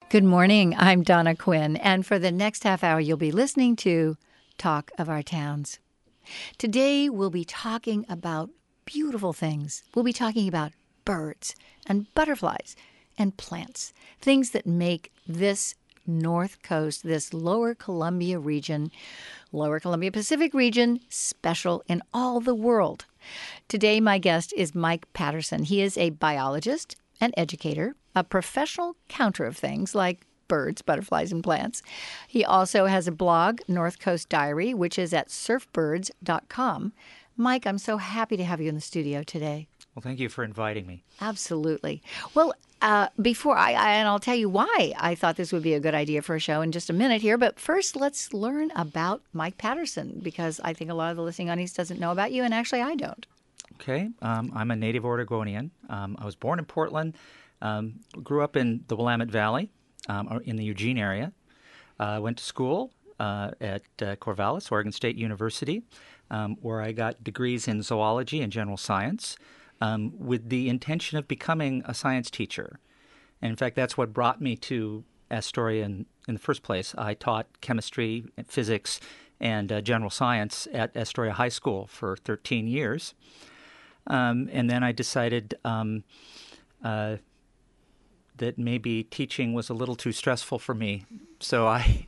Good morning. I'm Donna Quinn, and for the next half hour, you'll be listening to Talk of Our Towns. Today, we'll be talking about beautiful things. We'll be talking about birds and butterflies and plants, things that make this North Coast, this Lower Columbia region, Lower Columbia Pacific region, special in all the world. Today, my guest is Mike Patterson. He is a biologist, an educator, a professional counter of things like birds, butterflies, and plants. He also has a blog, North Coast Diary, which is at surfbirds.com. Mike, I'm so happy to have you in the studio today. Well, thank you for inviting me. Absolutely. Well, before and I'll tell you why I thought this would be a good idea for a show in just a minute here. But first, let's learn about Mike Patterson, because I think a lot of the listening audience doesn't know about you, and actually I don't. Okay. I'm a native Oregonian. I was born in Portland, grew up in the Willamette Valley, in the Eugene area. Went to school at Corvallis, Oregon State University, where I got degrees in zoology and general science, with the intention of becoming a science teacher. And in fact, that's what brought me to Astoria in the first place. I taught chemistry, physics, and general science at Astoria High School for 13 years. And then I decided that maybe teaching was a little too stressful for me. So I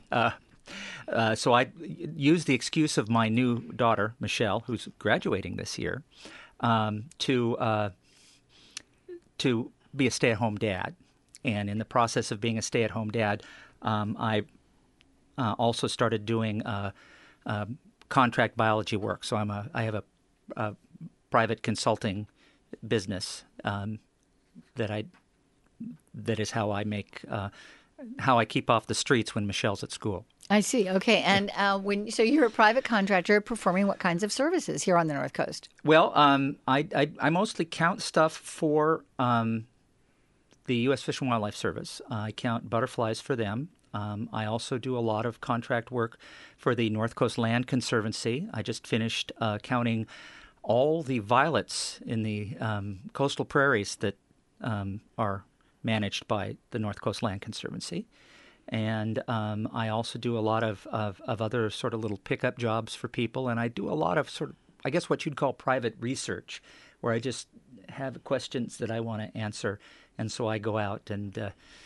used the excuse of my new daughter, Michelle, who's graduating this year, to be a stay-at-home dad. And in the process of being a stay-at-home dad, I also started doing contract biology work. So I have a private consulting business that is how I make how I keep off the streets when Michelle's at school. I see. Okay. And so you're a private contractor performing what kinds of services here on the North Coast? Well, I mostly count stuff for the U.S. Fish and Wildlife Service. I count butterflies for them. I also do a lot of contract work for the North Coast Land Conservancy. I just finished counting all the violets in the coastal prairies that are managed by the North Coast Land Conservancy. And I also do a lot of other sort of little pickup jobs for people. And I do a lot of sort of, I guess, what you'd call private research, where I just have questions that I want to answer. And so I go out and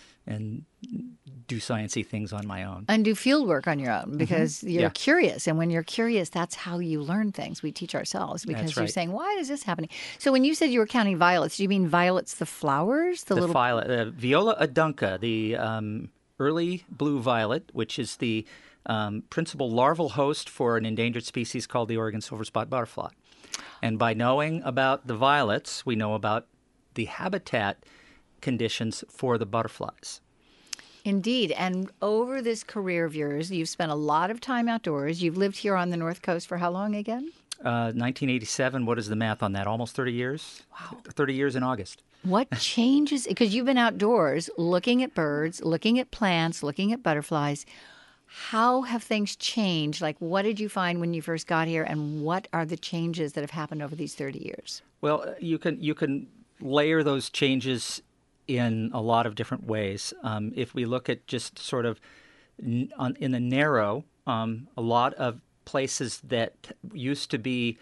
do sciencey things on my own. And do field work on your own, because you're curious. And when you're curious, that's how you learn things. We teach ourselves, because you're saying, why is this happening? So when you said you were counting violets, do you mean violets, the flowers? The little Viola adunca, the early blue violet, which is the principal larval host for an endangered species called the Oregon silver-spot butterfly. And by knowing about the violets, we know about the habitat conditions for the butterflies. Indeed. And over this career of yours, you've spent a lot of time outdoors. You've lived here on the North Coast for how long again? 1987. What is the math on that? Almost 30 years? Wow. 30 years in August. What changes? Because you've been outdoors looking at birds, looking at plants, looking at butterflies. How have things changed? Like, what did you find when you first got here, and what are the changes that have happened over these 30 years? Well, you can layer those changes in a lot of different ways. If we look at just sort of in the narrow, a lot of places that used to be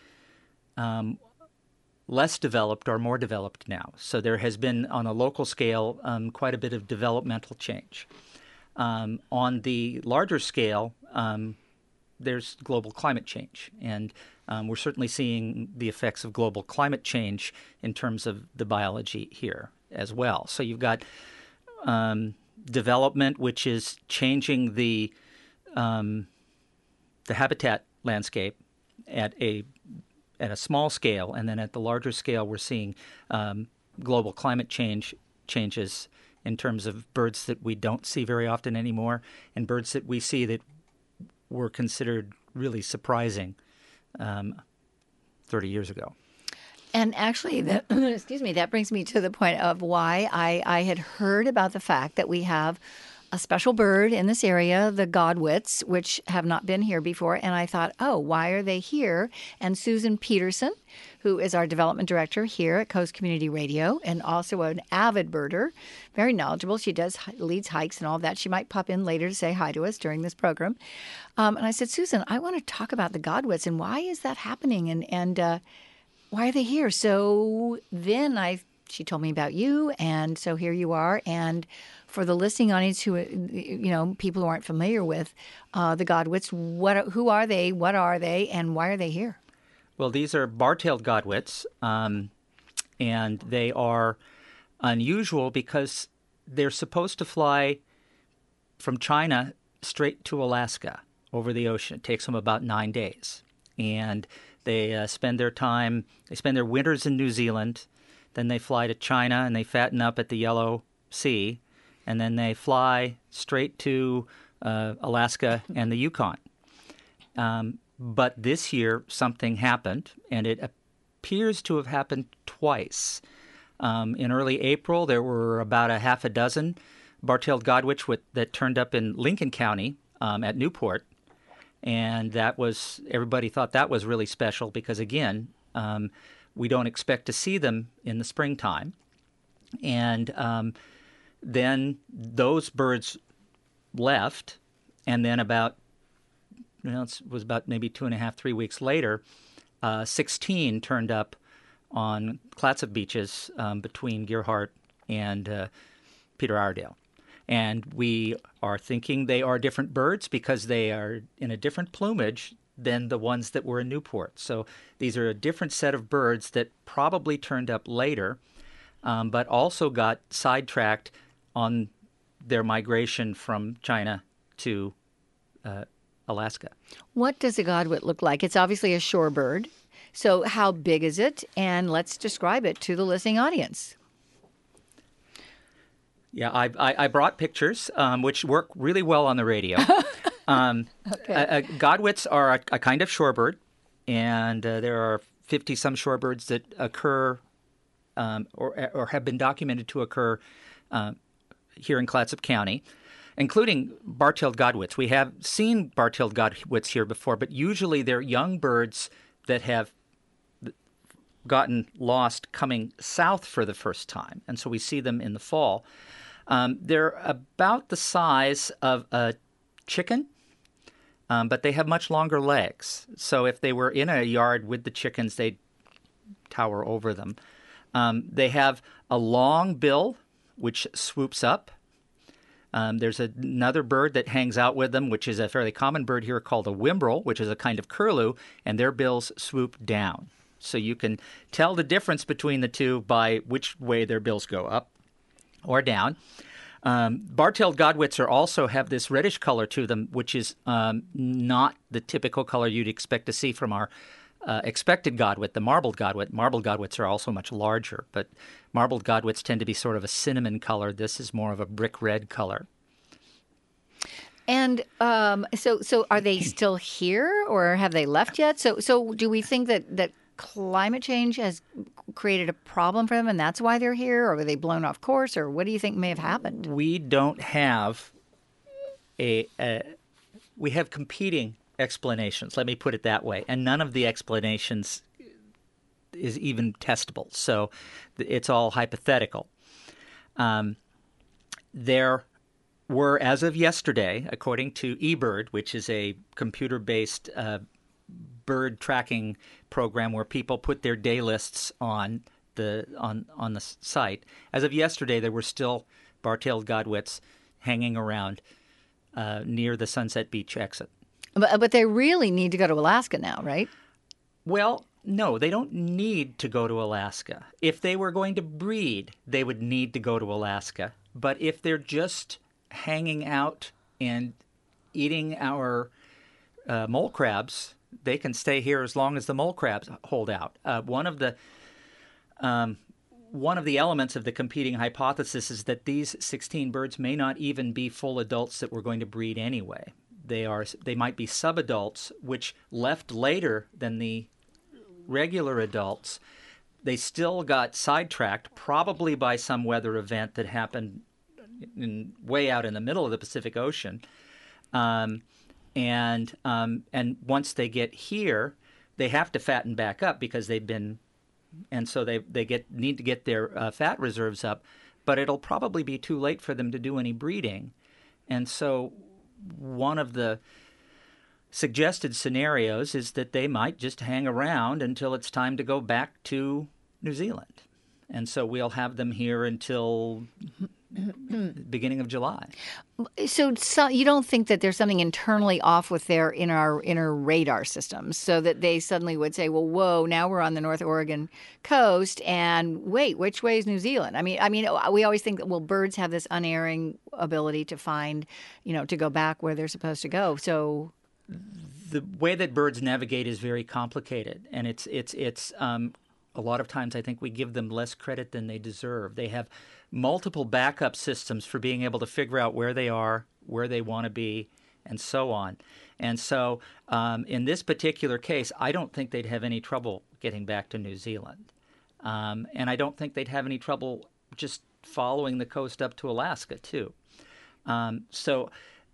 less developed are more developed now. So there has been, on a local scale, quite a bit of developmental change. On the larger scale, there's global climate change. And we're certainly seeing the effects of global climate change in terms of the biology here as well. So you've got development, which is changing the habitat landscape at a small scale, and then at the larger scale, we're seeing global climate changes in terms of birds that we don't see very often anymore, and birds that we see that were considered really surprising 30 years ago. And actually, that brings me to the point of why I had heard about the fact that we have a special bird in this area, the godwits, which have not been here before. And I thought, oh, why are they here? And Susan Peterson, who is our development director here at Coast Community Radio and also an avid birder, very knowledgeable. She leads hikes and all of that. She might pop in later to say hi to us during this program. And I said, Susan, I want to talk about the godwits and why is that happening and why are they here? So then she told me about you, and so here you are. And for the listening audience who, people who aren't familiar with the godwits, who are they, what are they, and why are they here? Well, these are bar-tailed godwits, and they are unusual because they're supposed to fly from China straight to Alaska over the ocean. It takes them about 9 days, and they spend their winters in New Zealand. Then they fly to China and they fatten up at the Yellow Sea, and then they fly straight to Alaska and the Yukon. But this year something happened, and it appears to have happened twice. In early April, there were about a half a dozen bar-tailed godwits that turned up in Lincoln County at Newport, and everybody thought that was really special because, again, we don't expect to see them in the springtime. And then those birds left, and then it was about maybe 2.5, 3 weeks later, 16 turned up on Clatsop beaches between Gerhardt and Peter Iredale. And we are thinking they are different birds because they are in a different plumage than the ones that were in Newport. So these are a different set of birds that probably turned up later, but also got sidetracked on their migration from China to Alaska. What does a godwit look like? It's obviously a shorebird. So how big is it? And let's describe it to the listening audience. Yeah, I brought pictures, which work really well on the radio. Okay. Godwits are a kind of shorebird, and there are 50-some shorebirds that occur or have been documented to occur here in Clatsop County, including bar-tailed godwits. We have seen bar-tailed godwits here before, but usually they're young birds that have gotten lost coming south for the first time, and so we see them in the fall. They're about the size of a chicken, but they have much longer legs. So if they were in a yard with the chickens, they'd tower over them. They have a long bill, which swoops up. There's another bird that hangs out with them, which is a fairly common bird here called a whimbrel, which is a kind of curlew, and their bills swoop down. So you can tell the difference between the two by which way their bills go, up or down. Bar-tailed godwits also have this reddish color to them, which is not the typical color you'd expect to see from our expected godwit, the marbled godwit. Marbled godwits are also much larger, but marbled godwits tend to be sort of a cinnamon color. This is more of a brick red color. And so are they still here, or have they left yet? So do we think that climate change has created a problem for them, and that's why they're here, or were they blown off course, or what do you think may have happened? We don't have we have competing explanations, let me put it that way, and none of the explanations is even testable, so it's all hypothetical. There were, as of yesterday, according to eBird, which is a computer-based bird tracking program where people put their day lists on the site. As of yesterday, there were still bar-tailed godwits hanging around near the Sunset Beach exit. But they really need to go to Alaska now, right? Well, no, they don't need to go to Alaska. If they were going to breed, they would need to go to Alaska. But if they're just hanging out and eating our mole crabs, they can stay here as long as the mole crabs hold out. One of the elements of the competing hypothesis is that these 16 birds may not even be full adults that we're going to breed anyway. They might be subadults, which left later than the regular adults. They still got sidetracked, probably by some weather event that happened way out in the middle of the Pacific Ocean. And once they get here, they have to fatten back up because they've been, and so they need to get their fat reserves up, but it'll probably be too late for them to do any breeding. And so one of the suggested scenarios is that they might just hang around until it's time to go back to New Zealand. And so we'll have them here until beginning of July. So you don't think that there's something internally off with their inner radar systems, so that they suddenly would say, "Well, whoa, now we're on the North Oregon coast, and wait, which way is New Zealand?" I mean, we always think that, well, birds have this unerring ability to find, to go back where they're supposed to go. So the way that birds navigate is very complicated, and it's a lot of times I think we give them less credit than they deserve. They have multiple backup systems for being able to figure out where they are, where they want to be, and so on. And so in this particular case, I don't think they'd have any trouble getting back to New Zealand. And I don't think they'd have any trouble just following the coast up to Alaska, too. So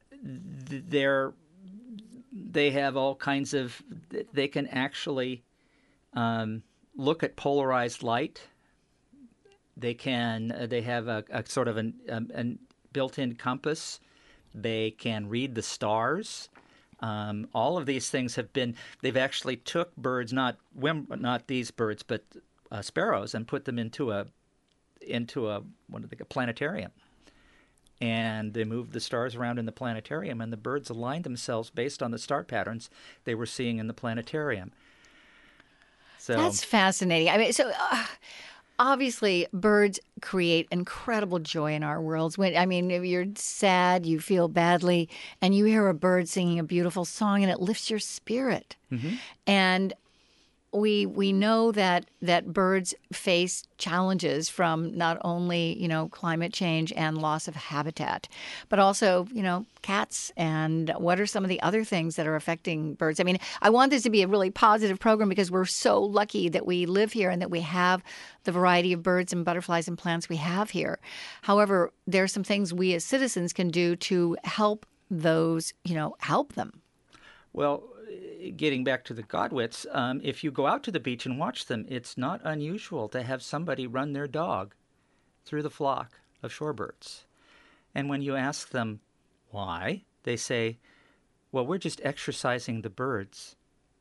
they have all kinds of – they can actually look at polarized light. They have a sort of a built-in compass. They can read the stars. All of these things they've actually took birds, not these birds, but sparrows, and put them into a planetarium. And they moved the stars around in the planetarium, and the birds aligned themselves based on the star patterns they were seeing in the planetarium. So that's fascinating. I mean, obviously, birds create incredible joy in our worlds. If you're sad, you feel badly, and you hear a bird singing a beautiful song, and it lifts your spirit. Mm-hmm. And we know that birds face challenges from not only climate change and loss of habitat, but also cats. And what are some of the other things that are affecting birds? I mean, I want this to be a really positive program because we're so lucky that we live here and that we have the variety of birds and butterflies and plants we have here. However, there are some things we as citizens can do to help those, help them. Well, getting back to the godwits, if you go out to the beach and watch them, it's not unusual to have somebody run their dog through the flock of shorebirds. And when you ask them why, they say, well, we're just exercising the birds.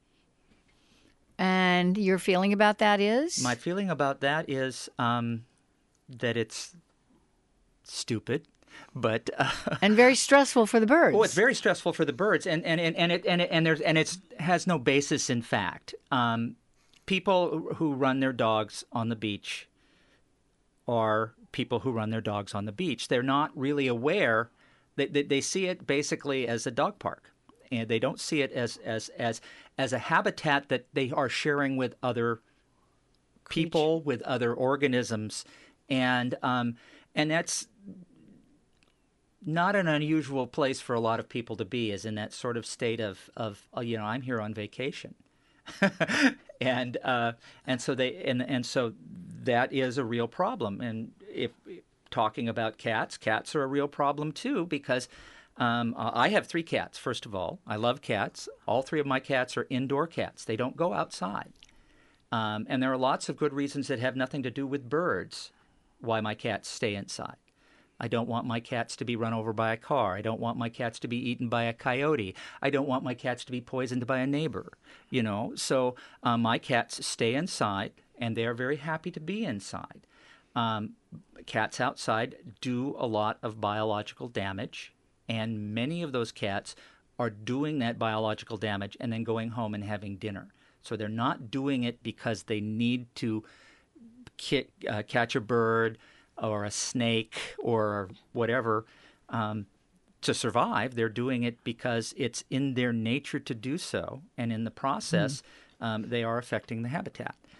And your feeling about that is? My feeling about that is that it's stupid. But and very stressful for the birds. Oh, it's very stressful for the birds, and it has no basis in fact. People who run their dogs on the beach are people who run their dogs on the beach. They're not really aware. They see it basically as a dog park, and they don't see it as a habitat that they are sharing with other people, with other organisms, and that's not an unusual place for a lot of people to be, is in that sort of state of I'm here on vacation, and so that is a real problem. And if talking about cats are a real problem too, because I have 3 cats. First of all, I love cats. All 3 of my cats are indoor cats. They don't go outside, and there are lots of good reasons that have nothing to do with birds why my cats stay inside. I don't want my cats to be run over by a car. I don't want my cats to be eaten by a coyote. I don't want my cats to be poisoned by a neighbor, So my cats stay inside, and they are very happy to be inside. Cats outside do a lot of biological damage, and many of those cats are doing that biological damage and then going home and having dinner. So they're not doing it because they need to catch a bird or a snake or whatever to survive. They're doing it because it's in their nature to do so, and in the process, they are affecting the habitat.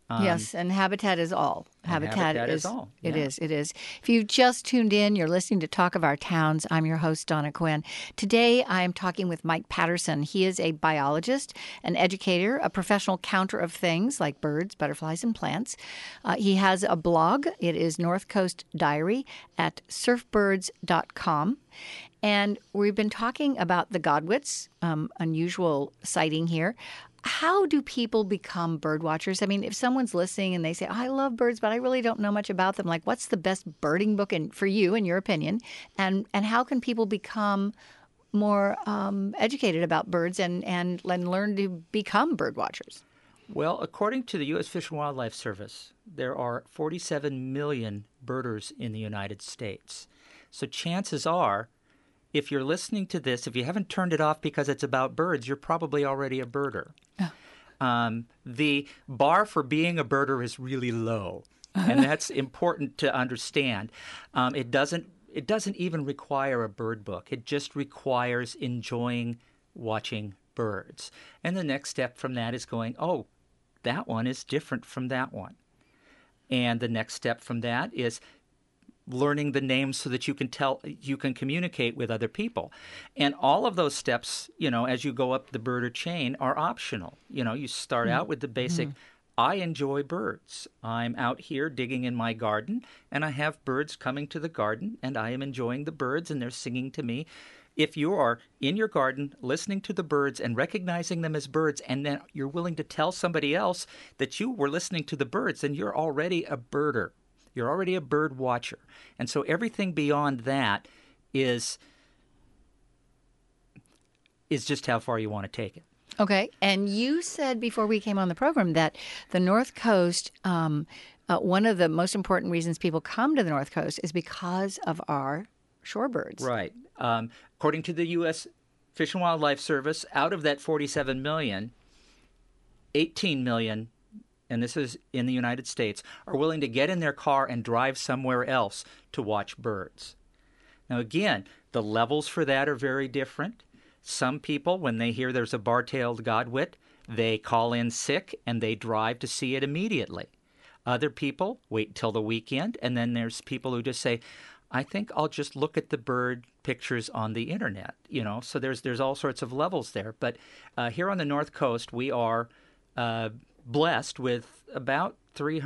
Yes, and habitat is all. Habitat is all. It Yeah. is. It is. If you've just tuned in, you're listening to Talk of Our Towns. I'm your host, Donna Quinn. Today, I am talking with Mike Patterson. He is a biologist, an educator, a professional counter of things like birds, butterflies, and plants. He has a blog. It is North Coast Diary at surfbirds.com. And we've been talking about the Godwits, unusual sighting here. How do people become bird watchers? I mean, if someone's listening and they say, oh, I love birds, but I really don't know much about them, like what's the best birding book for you, in your opinion? And how can people become more educated about birds and learn to become bird watchers? Well, according to the U.S. Fish and Wildlife Service, there are 47 million birders in the United States. So chances are, if you're listening to this, if you haven't turned it off because it's about birds, you're probably already a birder. Oh. The bar for being a birder is really low, and that's important to understand. It doesn't even require a bird book. It just requires enjoying watching birds. And the next step from that is going, oh, that one is different from that one. And the next step from that is learning the names so that you can communicate with other people. And all of those steps, as you go up the birder chain, are optional. You start out with the basic, I enjoy birds. I'm out here digging in my garden, and I have birds coming to the garden, and I am enjoying the birds, and they're singing to me. If you are in your garden listening to the birds and recognizing them as birds, and then you're willing to tell somebody else that you were listening to the birds, then you're already a birder. You're already a bird watcher. And so everything beyond that is just how far you want to take it. Okay. And you said before we came on the program that the North Coast, one of the most important reasons people come to the North Coast is because of our shorebirds. Right. According to the U.S. Fish and Wildlife Service, out of that 47 million, 18 million, and this is in the United States, are willing to get in their car and drive somewhere else to watch birds. Now, again, the levels for that are very different. Some people, when they hear there's a bar-tailed godwit, they call in sick and they drive to see it immediately. Other people wait till the weekend, and then there's people who just say, I think I'll just look at the bird pictures on the internet. So there's all sorts of levels there. But here on the North Coast, we are blessed with about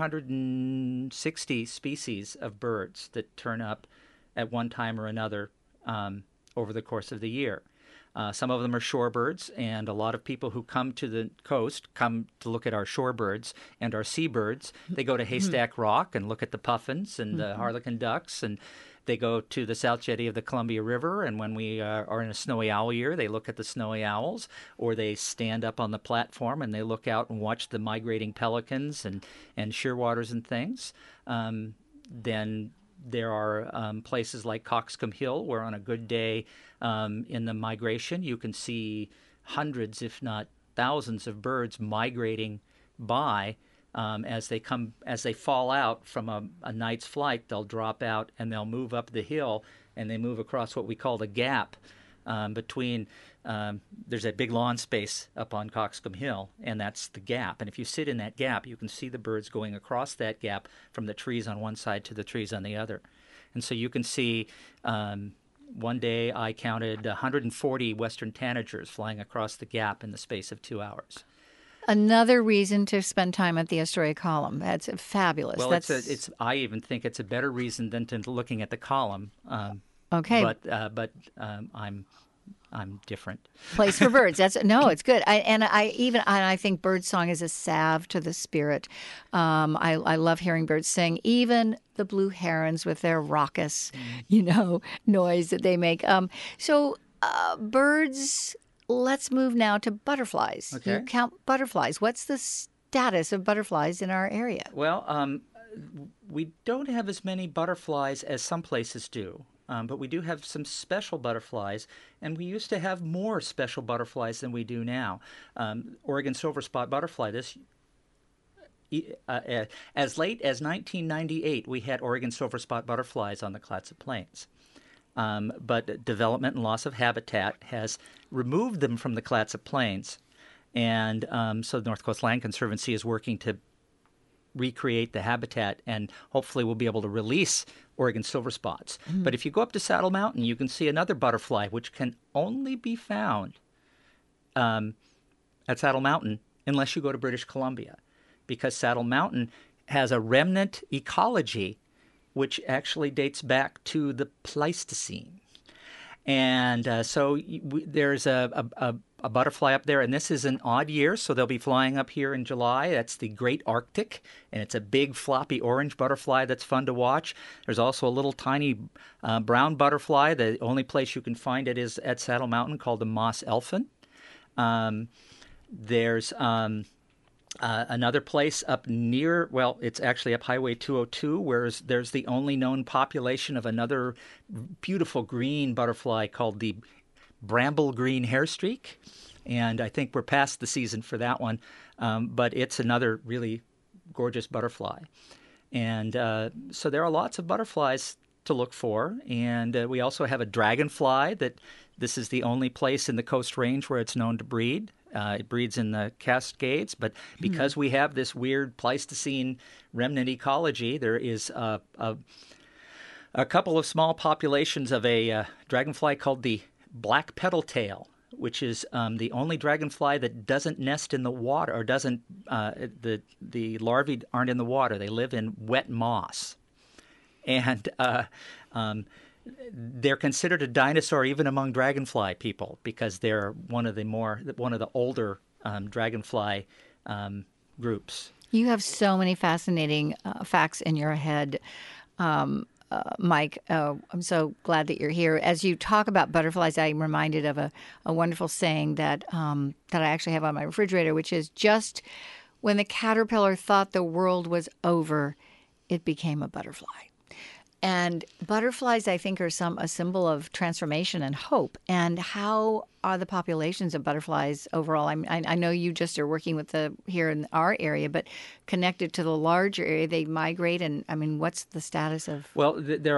360 species of birds that turn up at one time or another over the course of the year. Some of them are shorebirds, and a lot of people who come to the coast come to look at our shorebirds and our seabirds. They go to Haystack Rock and look at the puffins and the harlequin ducks, and they go to the South Jetty of the Columbia River, and when we are in a snowy owl year, they look at the snowy owls, or they stand up on the platform and they look out and watch the migrating pelicans and shearwaters and things. Then there are places like Coxcomb Hill, where on a good day in the migration, you can see hundreds, if not thousands, of birds migrating by. As they fall out from a night's flight, they'll drop out and they'll move up the hill, and they move across what we call the gap between. There's a big lawn space up on Coxcomb Hill, and that's the gap. And if you sit in that gap, you can see the birds going across that gap from the trees on one side to the trees on the other. And so you can see. One day I counted 140 western tanagers flying across the gap in the space of 2 hours. Another reason to spend time at the Astoria Column. That's fabulous. Well, I even think it's a better reason than to looking at the column. Okay, but I'm different. Place for birds. It's good. I think birdsong is a salve to the spirit. I love hearing birds sing. Even the blue herons with their raucous, noise that they make. So birds. Let's move now to butterflies. Okay. You count butterflies. What's the status of butterflies in our area? Well, we don't have as many butterflies as some places do. But we do have some special butterflies, and we used to have more special butterflies than we do now. Oregon silver spot butterfly, as late as 1998, we had Oregon silver spot butterflies on the Clatsop Plains. But development and loss of habitat has removed them from the Clatsop Plains, and so the North Coast Land Conservancy is working to recreate the habitat, and hopefully we'll be able to release Oregon silver spots. But if you go up to Saddle Mountain, you can see another butterfly which can only be found at Saddle Mountain unless you go to British Columbia, because Saddle Mountain has a remnant ecology which actually dates back to the Pleistocene. And there's a butterfly up there, and this is an odd year, so they'll be flying up here in July. That's the Great Arctic, and it's a big floppy orange butterfly that's fun to watch. There's also a little tiny brown butterfly. The only place you can find it is at Saddle Mountain, called the moss elfin. There's another place up near, well, it's actually up Highway 202, where there's the only known population of another beautiful green butterfly called the bramble green hairstreak. And I think we're past the season for that one, but it's another really gorgeous butterfly. And so there are lots of butterflies to look for. And we also have a dragonfly that this is the only place in the Coast Range where it's known to breed. It breeds in the Cascades, but because we have this weird Pleistocene remnant ecology, there is a couple of small populations of a dragonfly called the black petal tail, which is the only dragonfly that doesn't nest in the water, or doesn't. The larvae aren't in the water; they live in wet moss, and they're considered a dinosaur even among dragonfly people, because they're one of the older dragonfly groups. You have so many fascinating facts in your head, Mike. I'm so glad that you're here. As you talk about butterflies, I'm reminded of a wonderful saying that I actually have on my refrigerator, which is, just when the caterpillar thought the world was over, it became a butterfly. And butterflies, I think, are a symbol of transformation and hope. And how are the populations of butterflies overall? I know you just are working with here in our area, but connected to the larger area, they migrate. And I mean, what's the status of? Well, there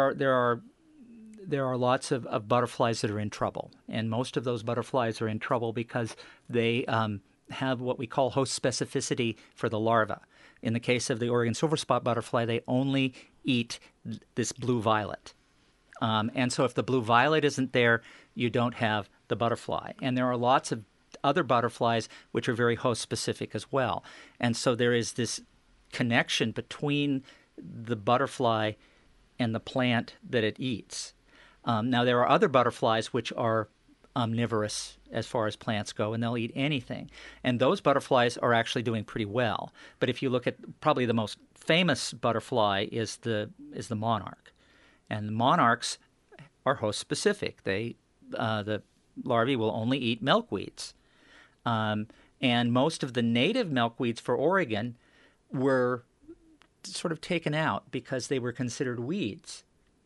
are lots of butterflies that are in trouble, and most of those butterflies are in trouble because they have what we call host specificity for the larva. In the case of the Oregon silver spot butterfly, they only eat this blue violet. And so if the blue violet isn't there, you don't have the butterfly. And there are lots of other butterflies which are very host specific as well. And so there is this connection between the butterfly and the plant that it eats. Now, there are other butterflies which are omnivorous as far as plants go, and they'll eat anything. And those butterflies are actually doing pretty well. But if you look at, probably the most famous butterfly is the monarch. And the monarchs are host specific. The larvae will only eat milkweeds. And most of the native milkweeds for Oregon were sort of taken out because they were considered weeds.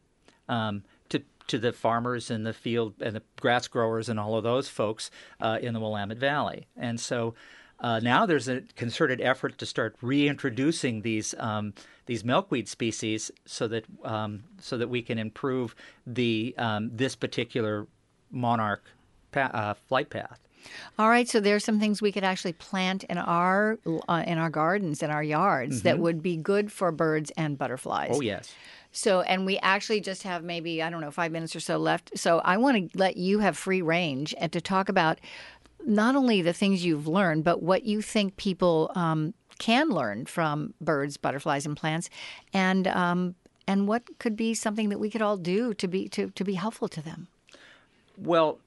To the farmers in the field and the grass growers and all of those folks in the Willamette Valley. And so now there's a concerted effort to start reintroducing these milkweed species so that we can improve this particular monarch flight path. All right, so there's some things we could actually plant in our gardens, in our yards, that would be good for birds and butterflies. Oh, yes. So, and we actually just have maybe, 5 minutes or so left. So I want to let you have free range and to talk about not only the things you've learned, but what you think people can learn from birds, butterflies, and plants, and what could be something that we could all do to be helpful to them. Well,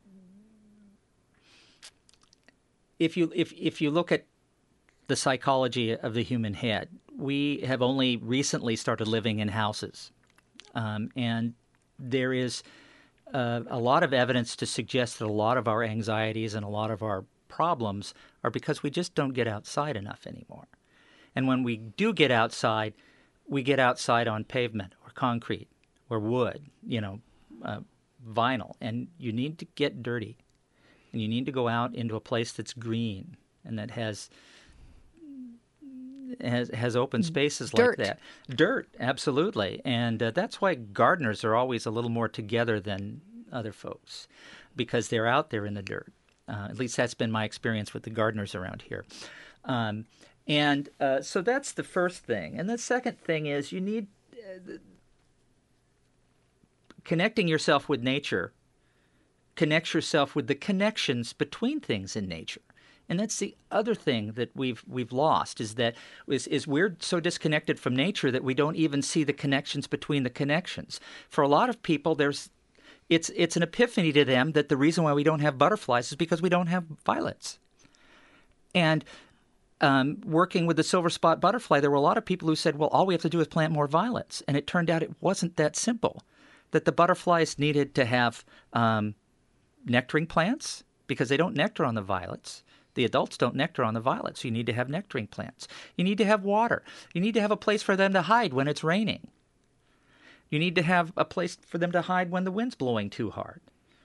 if you look at the psychology of the human head, we have only recently started living in houses. And there is a lot of evidence to suggest that a lot of our anxieties and a lot of our problems are because we just don't get outside enough anymore. And when we do get outside, we get outside on pavement or concrete or wood, vinyl. And you need to get dirty. And you need to go out into a place that's green and that has open spaces like that. Dirt, absolutely. And that's why gardeners are always a little more together than other folks, because they're out there in the dirt. At least that's been my experience with the gardeners around here. And so that's the first thing. And the second thing is you need connecting yourself with nature connects yourself with the connections between things in nature. And that's the other thing that we've lost is that we're so disconnected from nature that we don't even see the connections between the connections. For a lot of people, it's an epiphany to them that the reason why we don't have butterflies is because we don't have violets. And working with the silver spot butterfly, there were a lot of people who said, well, all we have to do is plant more violets. And it turned out it wasn't that simple, that the butterflies needed to have nectaring plants because they don't nectar on the violets. The adults don't nectar on the violets, so you need to have nectaring plants. You need to have water. You need to have a place for them to hide when it's raining. You need to have a place for them to hide when the wind's blowing too hard.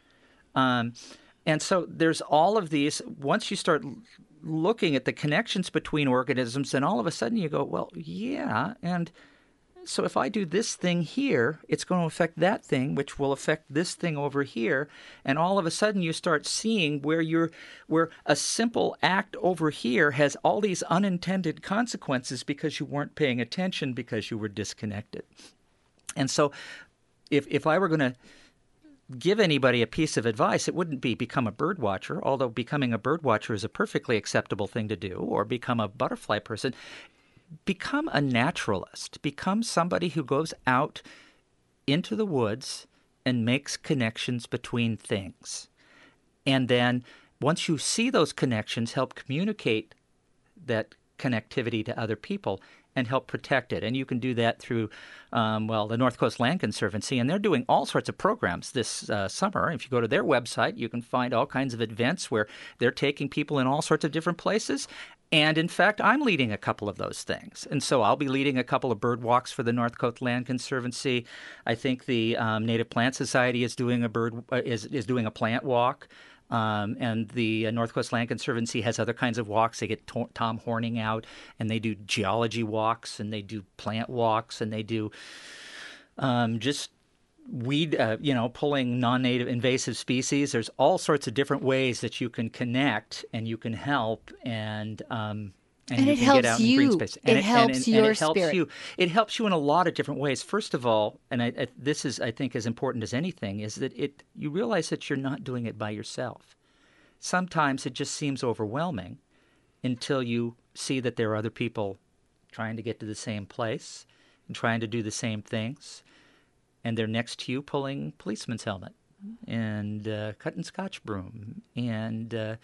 And so there's all of these. Once you start looking at the connections between organisms, then all of a sudden you go, well, yeah, and so if I do this thing here, it's going to affect that thing, which will affect this thing over here. And all of a sudden you start seeing where a simple act over here has all these unintended consequences because you weren't paying attention, because you were disconnected. And so if I were going to give anybody a piece of advice, it wouldn't be become a bird watcher, although becoming a bird watcher is a perfectly acceptable thing to do, or become a butterfly person. Become a naturalist. Become somebody who goes out into the woods and makes connections between things. And then once you see those connections, help communicate that connectivity to other people and help protect it. And you can do that through, the North Coast Land Conservancy. And they're doing all sorts of programs this summer. If you go to their website, you can find all kinds of events where they're taking people in all sorts of different places. And in fact, I'm leading a couple of those things. And so I'll be leading a couple of bird walks for the North Coast Land Conservancy. I think the Native Plant Society is doing is doing a plant walk. And the North Coast Land Conservancy has other kinds of walks. They get Tom Horning out, and they do geology walks, and they do plant walks, and they do just weed, pulling non-native invasive species. There's all sorts of different ways that you can connect and you can help, and you can get out in green space. And it helps your spirit. It helps you in a lot of different ways. First of all, and this is, I think, as important as anything, is that you realize that you're not doing it by yourself. Sometimes it just seems overwhelming until you see that there are other people trying to get to the same place and trying to do the same things, and they're next to you pulling policeman's helmet and cutting Scotch broom and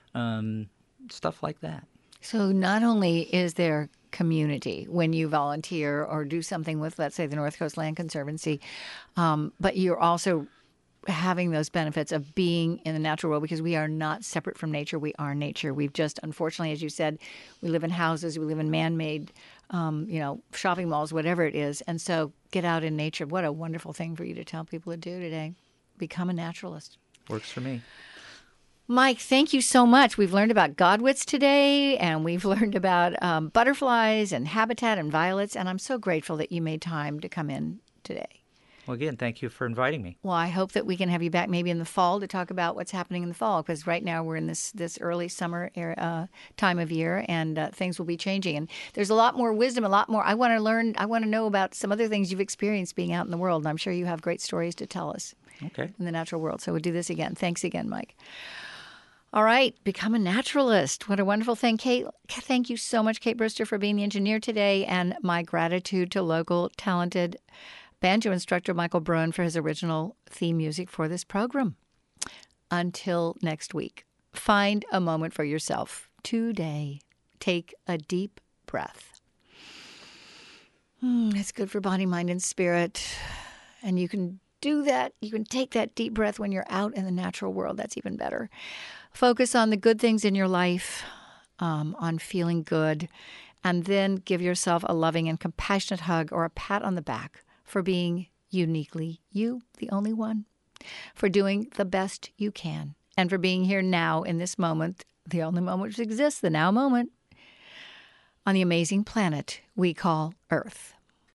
stuff like that. So not only is there community when you volunteer or do something with, let's say, the North Coast Land Conservancy, but you're also having those benefits of being in the natural world, because we are not separate from nature. We are nature. We've just, unfortunately, as you said, we live in houses, we live in man-made, shopping malls, whatever it is. And so get out in nature. What a wonderful thing for you to tell people to do today. Become a naturalist. Works for me. Mike, thank you so much. We've learned about godwits today, and we've learned about butterflies and habitat and violets, and I'm so grateful that you made time to come in today. Well, again, thank you for inviting me. Well, I hope that we can have you back maybe in the fall to talk about what's happening in the fall, because right now we're in this early summer time of year, and things will be changing. And there's a lot more wisdom, a lot more. I want to know about some other things you've experienced being out in the world, and I'm sure you have great stories to tell us. Okay. In the natural world. So we'll do this again. Thanks again, Mike. All right, become a naturalist. What a wonderful thing. Kate, thank you so much, Kate Brister, for being the engineer today, and my gratitude to local talented banjo instructor Michael Bruin for his original theme music for this program. Until next week, find a moment for yourself today. Take a deep breath. It's good for body, mind, and spirit. And you can do that. You can take that deep breath when you're out in the natural world. That's even better. Focus on the good things in your life, on feeling good, and then give yourself a loving and compassionate hug or a pat on the back for being uniquely you, the only one, for doing the best you can, and for being here now in this moment, the only moment which exists, the now moment, on the amazing planet we call Earth.